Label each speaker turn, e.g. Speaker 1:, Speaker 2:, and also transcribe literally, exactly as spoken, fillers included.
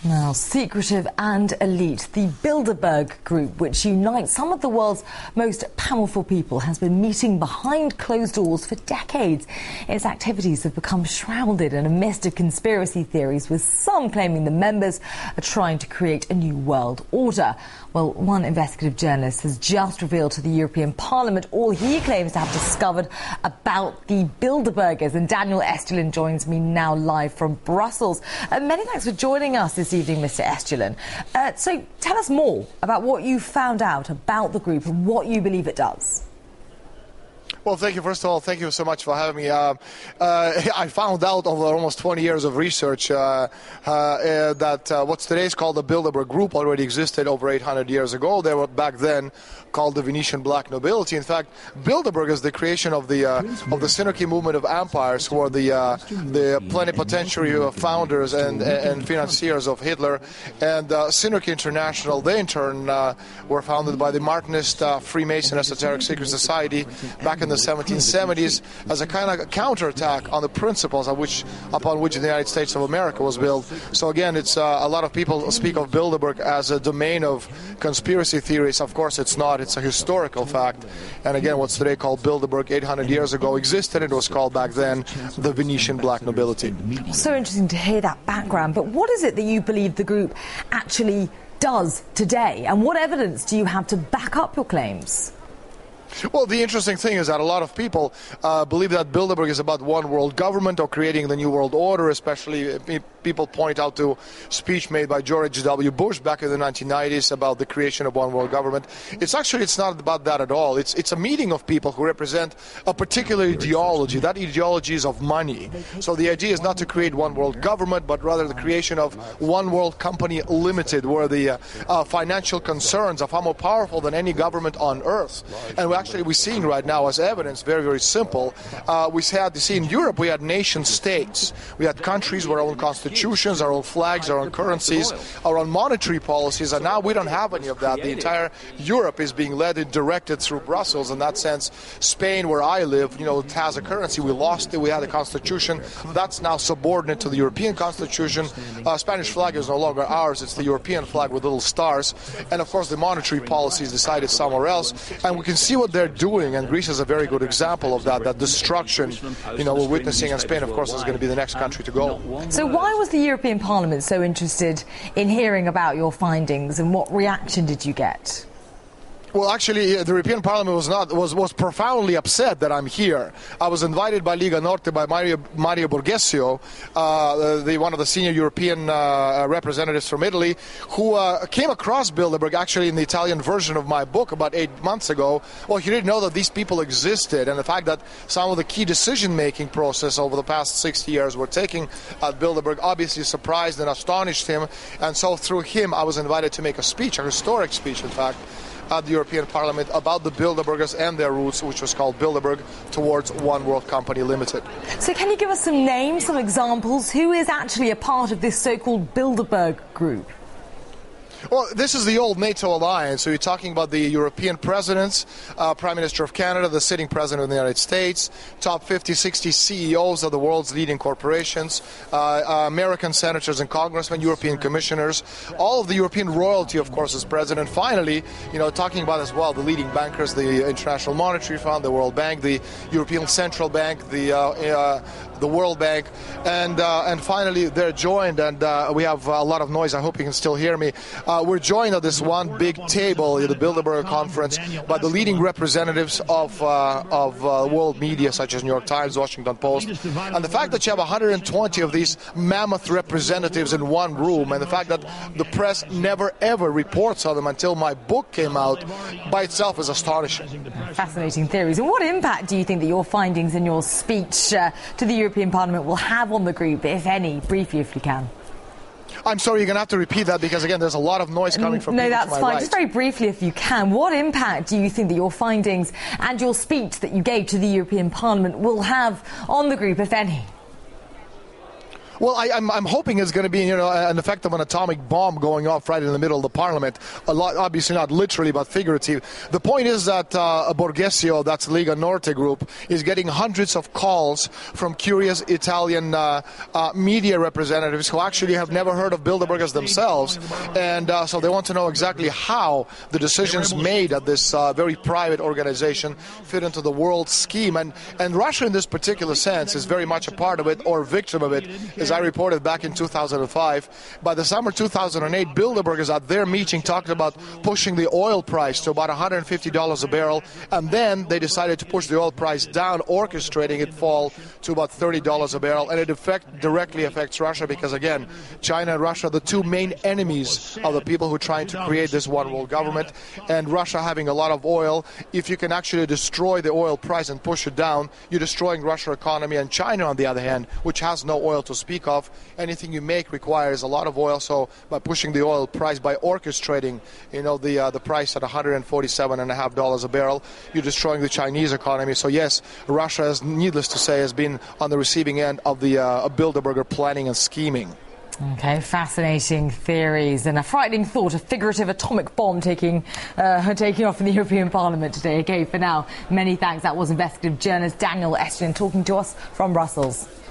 Speaker 1: Now, secretive and elite, the Bilderberg Group, which unites some of the world's most powerful people, has been meeting behind closed doors for decades. Its activities have become shrouded in a mist of conspiracy theories, with some claiming the members are trying to create a new world order. Well, one investigative journalist has just revealed to the European Parliament all he claims to have discovered about the Bilderbergers. And Daniel Estulin joins me now live from Brussels. Uh, many thanks for joining us this evening, Mister Estulin. Uh, so tell us more about what you found out about the group and what you believe it does.
Speaker 2: Well, thank you. First of all, thank you so much for having me. Uh, uh, I found out over almost twenty years of research uh, uh, uh, that uh, what's today is called the Bilderberg Group already existed over eight hundred years ago. They were back then called the Venetian Black Nobility. In fact, Bilderberg is the creation of the uh, of the Synarchy movement of empires, who are the uh, the plenipotentiary founders and and financiers of Hitler. And uh, Synarchy International, they in turn uh, were founded by the Martinist uh, Freemason Esoteric Secret Society back in the seventeen seventies as a kind of counterattack on the principles of which, upon which the United States of America was built. So again, it's uh, a lot of people speak of Bilderberg as a domain of conspiracy theories. Of course, it's not. It's a historical fact. And again, what's today called Bilderberg eight hundred years ago existed. It was called back then the Venetian Black Nobility.
Speaker 1: So interesting to hear that background. But what is it that you believe the group actually does today? And what evidence do you have to back up your claims?
Speaker 2: Well, the interesting thing is that a lot of people uh, believe that Bilderberg is about one world government or creating the new world order, especially people point out to speech made by George W. Bush back in the nineteen nineties about the creation of one world government. It's actually, it's not about that at all. It's, it's a meeting of people who represent a particular ideology. That ideology is of money. So the idea is not to create one world government, but rather the creation of one world company limited, where the uh, uh, financial concerns are far more powerful than any government on earth. And we actually we're seeing right now as evidence, very, very simple. Uh, we had to see in Europe, we had nation states. We had countries with our own constitutions, our own flags, our own currencies, our own monetary policies, and now we don't have any of that. The entire Europe is being led and directed through Brussels. In that sense, Spain, where I live, you know, it has a currency. We lost it. We had a constitution. That's now subordinate to the European constitution. Uh, Spanish flag is no longer ours. It's the European flag with little stars. And of course, the monetary policy is decided somewhere else. And we can see what they're doing, and Greece is a very good example of that. That destruction, you know, we're witnessing, and Spain, of course, is going to be the next country to go.
Speaker 1: So why was the European Parliament so interested in hearing about your findings, and what reaction did you get?
Speaker 2: Well, actually, the European Parliament was not was was profoundly upset that I'm here. I was invited by Lega Norte by Mario Mario Borghesio, uh, the one of the senior European uh, representatives from Italy, who uh, came across Bilderberg actually in the Italian version of my book about eight months ago. Well, he didn't know that these people existed, and the fact that some of the key decision-making process over the past sixty years were taking at Bilderberg obviously surprised and astonished him. And so through him, I was invited to make a speech, a historic speech, in fact, at the European Parliament about the Bilderbergers and their roots, which was called Bilderberg Towards One World Company Limited.
Speaker 1: So can you give us some names, some examples? Who is actually a part of this so-called Bilderberg group?
Speaker 2: Well, this is the old NATO alliance. So you're talking about the European presidents, uh, Prime Minister of Canada, the sitting president of the United States, top fifty, sixty C E Os of the world's leading corporations, uh, uh, American senators and congressmen, European commissioners, all of the European royalty, of course, is present. And finally, you know, talking about as well the leading bankers, the International Monetary Fund, the World Bank, the European Central Bank, the uh, uh, the World Bank, and uh, and finally they're joined, and uh, we have a lot of noise. I hope you can still hear me. Uh, we're joined at this one big table at the Bilderberg conference by the leading representatives of uh, of uh, world media, such as New York Times, Washington Post, and the fact that you have one hundred twenty of these mammoth representatives in one room, and the fact that the press never ever reports on them until my book came out, by itself is astonishing.
Speaker 1: Fascinating theories. And what impact do you think that your findings in your speech uh, to the European Parliament will have on the group, if any? Briefly, if you can.
Speaker 2: I'm sorry, you're going to have to repeat that because, again, there's a lot of noise coming from
Speaker 1: no,
Speaker 2: people
Speaker 1: that's
Speaker 2: to my
Speaker 1: fine.
Speaker 2: right.
Speaker 1: Just very briefly, if you can, what impact do you think that your findings and your speech that you gave to the European Parliament will have on the group, if any?
Speaker 2: Well, I, I'm, I'm hoping it's going to be, you know, an effect of an atomic bomb going off right in the middle of the parliament. A lot, obviously not literally, but figurative. The point is that uh, Borghesio, that's Lega Norte group, is getting hundreds of calls from curious Italian uh, uh, media representatives who actually have never heard of Bilderbergers themselves, and uh, so they want to know exactly how the decisions made at this uh, very private organization fit into the world scheme. And and Russia, in this particular sense, is very much a part of it, or victim of it. As I reported back in two thousand five, by the summer two thousand eight, Bilderbergers at their meeting talked about pushing the oil price to about one hundred fifty dollars a barrel, and then they decided to push the oil price down, orchestrating it fall to about thirty dollars a barrel, and it effect, directly affects Russia because, again, China and Russia are the two main enemies of the people who are trying to create this one world government, and Russia having a lot of oil, if you can actually destroy the oil price and push it down, you're destroying Russia's economy. And China, on the other hand, which has no oil to speak of, anything you make requires a lot of oil. So by pushing the oil price, by orchestrating, you know, the uh, the price at one hundred forty-seven and a half dollars a barrel, you're destroying the Chinese economy. So yes, Russia, is, needless to say, has been on the receiving end of the uh, Bilderberger planning and scheming.
Speaker 1: Okay, fascinating theories and a frightening thought, a figurative atomic bomb taking uh, taking off in the European Parliament today. Okay, for now, many thanks. That was investigative journalist Daniel Estienne talking to us from Brussels.